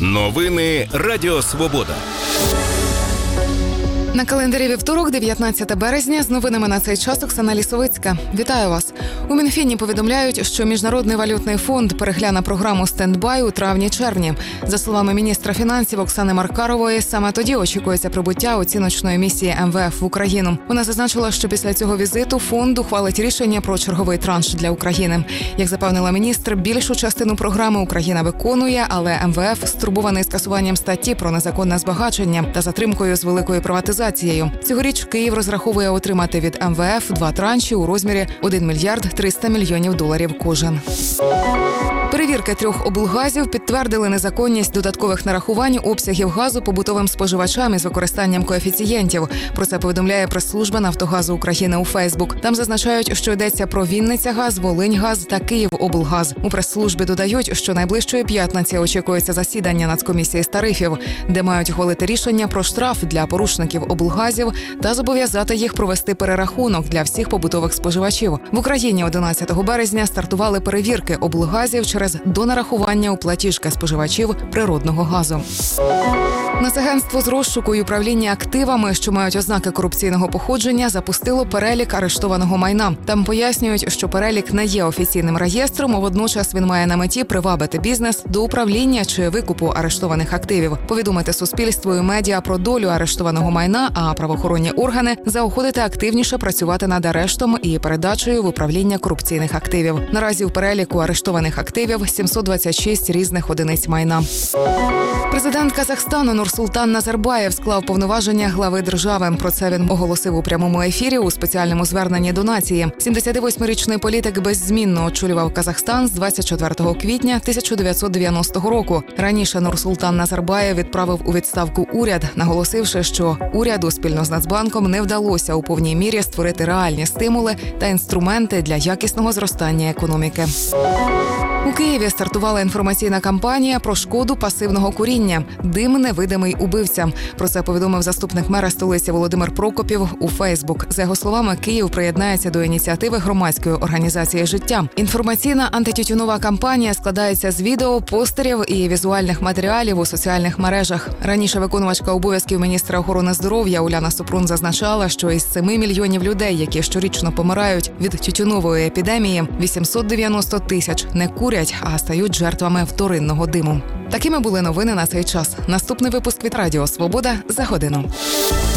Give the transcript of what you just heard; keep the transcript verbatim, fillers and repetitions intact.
Новини Радіо Свобода. На календарі вівторок, дев'ятнадцяте березня, з новинами на цей час Оксана Лісовицька. Вітаю вас. У Мінфіні повідомляють, що Міжнародний валютний фонд перегляне програму «Стендбай» у травні-червні. За словами міністра фінансів Оксани Маркарової, саме тоді очікується прибуття оціночної місії ем ве еф в Україну. Вона зазначила, що після цього візиту фонд ухвалить рішення про черговий транш для України. Як запевнила міністр, більшу частину програми Україна виконує, але ем ве еф стурбований скасуванням статті про незаконне збагачення та затримкою з великою приватизацією. Цьогоріч Київ розраховує отримати від ем ве еф два транші у розмірі один мільярд триста мільйонів доларів кожен. Перевірки трьох облгазів підтвердили незаконність додаткових нарахувань обсягів газу побутовим споживачам із використанням коефіцієнтів. Про це повідомляє прес-служба «Нафтогазу України» у Фейсбук. Там зазначають, що йдеться про Вінницягаз, Волиньгаз та Київоблгаз. У прес-службі додають, що найближчої п'ятниці очікується засідання Нацкомісії з тарифів, де мають ухвалити рішення про штраф для порушників облгазів та зобов'язати їх провести перерахунок для всіх побутових споживачів. В Україні одинадцятого березня стартували перевірки облгазів через донарахування у платіжки споживачів природного газу. Нацагентство з розшуку і управління активами, що мають ознаки корупційного походження, запустило перелік арештованого майна. Там пояснюють, що перелік не є офіційним реєстром, а водночас він має на меті привабити бізнес до управління чи викупу арештованих активів, повідомити суспільству і медіа про долю арештованого майна, а правоохоронні органи заохотити активніше працювати над арештом і передачею в управління корупційних активів. Наразі в переліку арештованих активів сімсот двадцять шість різних одиниць майна. Президент Казахстану Нурсултан Назарбаєв склав повноваження глави держави. Про це він оголосив у прямому ефірі у спеціальному зверненні до нації. сімдесятивосьмирічний політик беззмінно очолював Казахстан з двадцять четвертого квітня тисяча дев'ятсот дев'яностого року. Раніше Нурсултан Назарбаєв відправив у відставку уряд, наголосивши, що уряду спільно з Нацбанком не вдалося у повній мірі створити реальні стимули та інструменти для якісного зростання економіки. У Києві стартувала інформаційна кампанія про шкоду пасивного куріння. Дим – невидимий убивця. Про це повідомив заступник мера столиці Володимир Прокопів у Фейсбук. За його словами, Київ приєднається до ініціативи громадської організації «Життя». Інформаційна антитютюнова кампанія складається з відео, постерів і візуальних матеріалів у соціальних мережах. Раніше виконувачка обов'язків міністра охорони здоров'я Уляна Супрун зазначала, що із семи мільйонів людей, які щорічно помирають від тютюнової епідемії, вісімсот дев'яносто тисяч не курять, а стають жертвами вторинного диму. Такими були новини на цей час. Наступний випуск від Радіо Свобода за годину.